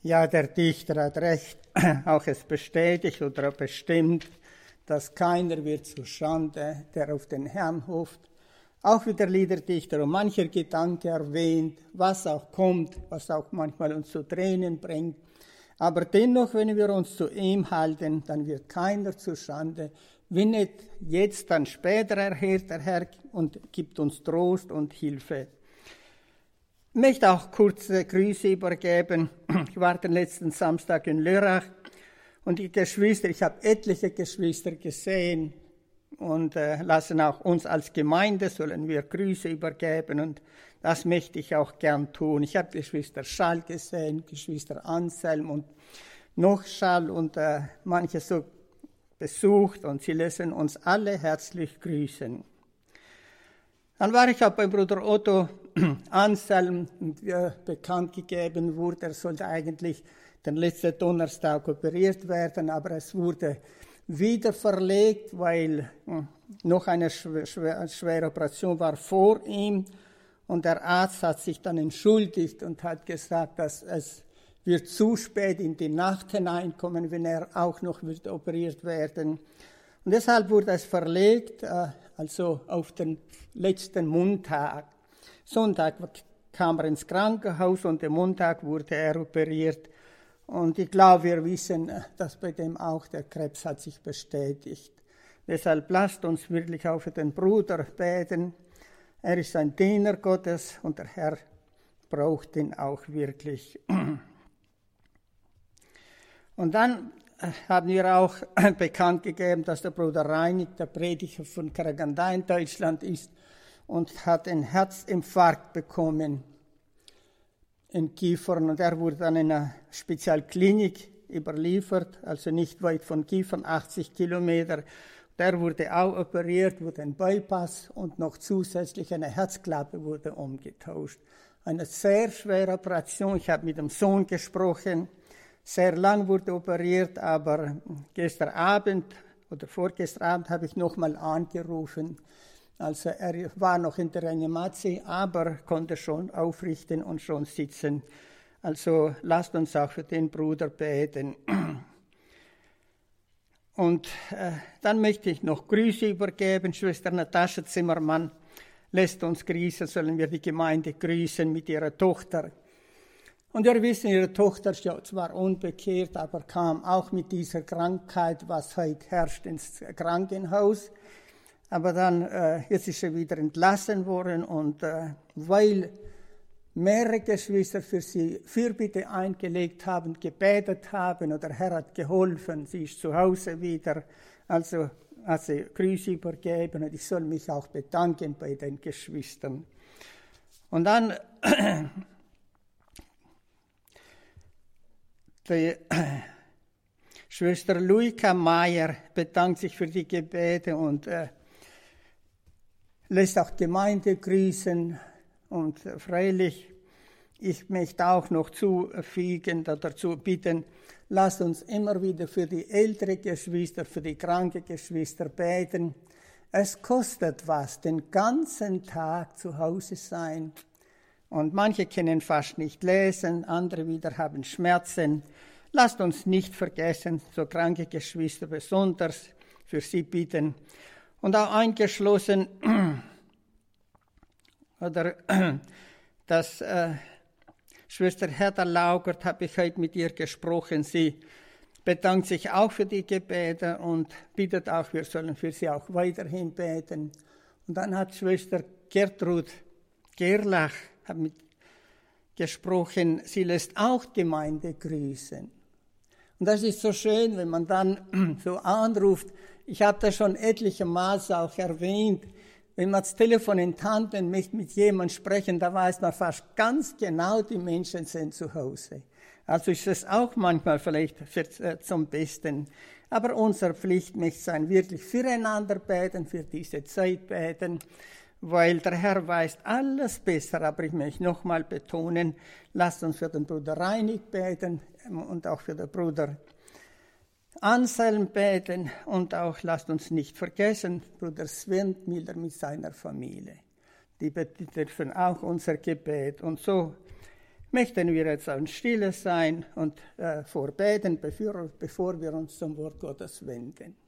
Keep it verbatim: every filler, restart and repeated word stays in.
Ja, der Dichter hat recht, auch es bestätigt oder bestimmt, dass keiner wird zur Schande, der auf den Herrn hofft. Auch wie der Liederdichter und mancher Gedanke erwähnt, was auch kommt, was auch manchmal uns zu Tränen bringt. Aber dennoch, wenn wir uns zu ihm halten, dann wird keiner zur Schande. Wenn nicht jetzt, dann später erhört der Herr und gibt uns Trost und Hilfe. Ich möchte auch kurze Grüße übergeben. Ich war den letzten Samstag in Lörrach und die Geschwister, ich habe etliche Geschwister gesehen und äh, lassen auch uns als Gemeinde, sollen wir Grüße übergeben und das möchte ich auch gern tun. Ich habe Geschwister Schall gesehen, Geschwister Anselm und noch Schall und äh, manche so besucht und sie lassen uns alle herzlich grüßen. Dann war ich auch beim Bruder Otto Anselm, der bekannt gegeben wurde, er sollte eigentlich den letzten Donnerstag operiert werden, aber es wurde wieder verlegt, weil noch eine schwere, schwere Operation war vor ihm und der Arzt hat sich dann entschuldigt und hat gesagt, dass es wird zu spät in die Nacht hineinkommen, wenn er auch noch wird operiert werden. Und deshalb wurde es verlegt, also auf den letzten Montag. Sonntag kam er ins Krankenhaus und am Montag wurde er operiert. Und ich glaube, wir wissen, dass bei dem auch der Krebs hat sich bestätigt. Deshalb lasst uns wirklich auch für den Bruder beten. Er ist ein Diener Gottes und der Herr braucht ihn auch wirklich. Und dann haben wir auch bekannt gegeben, dass der Bruder Reinig, der Prediger von Karaganda in Deutschland ist und hat einen Herzinfarkt bekommen in Kiefern. Und er wurde dann in einer Spezialklinik überliefert, also nicht weit von Kiefern, achtzig Kilometer. Der wurde auch operiert, wurde ein Bypass und noch zusätzlich eine Herzklappe wurde umgetauscht. Eine sehr schwere Operation. Ich habe mit dem Sohn gesprochen. Sehr lang wurde operiert, aber gestern Abend oder vorgestern Abend habe ich nochmal angerufen. Also er war noch in der Reanimation, aber konnte schon aufrichten und schon sitzen. Also lasst uns auch für den Bruder beten. Und äh, dann möchte ich noch Grüße übergeben. Schwester Natascha Zimmermann lässt uns grüßen, sollen wir die Gemeinde grüßen mit ihrer Tochter. Und wir wissen, ihre Tochter ist ja zwar unbekehrt, aber kam auch mit dieser Krankheit, was heute herrscht, ins Krankenhaus. Aber dann, äh, jetzt ist sie wieder entlassen worden und äh, weil mehrere Geschwister für sie Fürbitte eingelegt haben, gebetet haben oder der Herr hat geholfen, sie ist zu Hause wieder, also hat sie Grüße übergeben und ich soll mich auch bedanken bei den Geschwistern. Und dann die Schwester Luika Meier bedankt sich für die Gebete und äh, lässt auch Gemeinde grüßen. Und äh, freilich, ich möchte auch noch zufügen, dazu bitten, lasst uns immer wieder für die älteren Geschwister, für die kranken Geschwister beten. Es kostet was, den ganzen Tag zu Hause sein. Und manche können fast nicht lesen, andere wieder haben Schmerzen. Lasst uns nicht vergessen, so kranke Geschwister besonders für sie bitten. Und auch eingeschlossen, oder dass äh, Schwester Hertha Laugert, habe ich heute mit ihr gesprochen, sie bedankt sich auch für die Gebete und bittet auch, wir sollen für sie auch weiterhin beten. Und dann hat Schwester Gertrud Gerlach hat mit gesprochen, sie lässt auch Gemeinde grüßen. Und das ist so schön, wenn man dann so anruft. Ich habe das schon etliche Mal auch erwähnt. Wenn man das Telefon in die Hand nimmt, möchte mit jemandem sprechen, da weiß man fast ganz genau, die Menschen sind zu Hause. Also ist es auch manchmal vielleicht für, äh, zum Besten. Aber unsere Pflicht möchte sein, wirklich füreinander beten, für diese Zeit beten, weil der Herr weiß alles besser. Aber ich möchte nochmal betonen, lasst uns für den Bruder Reinig beten und auch für den Bruder Anselm beten und auch lasst uns nicht vergessen, Bruder Sven Miller mit seiner Familie. Die bedürfen auch unser Gebet. Und so möchten wir jetzt an Stille sein und äh, vorbeten, bevor, bevor wir uns zum Wort Gottes wenden.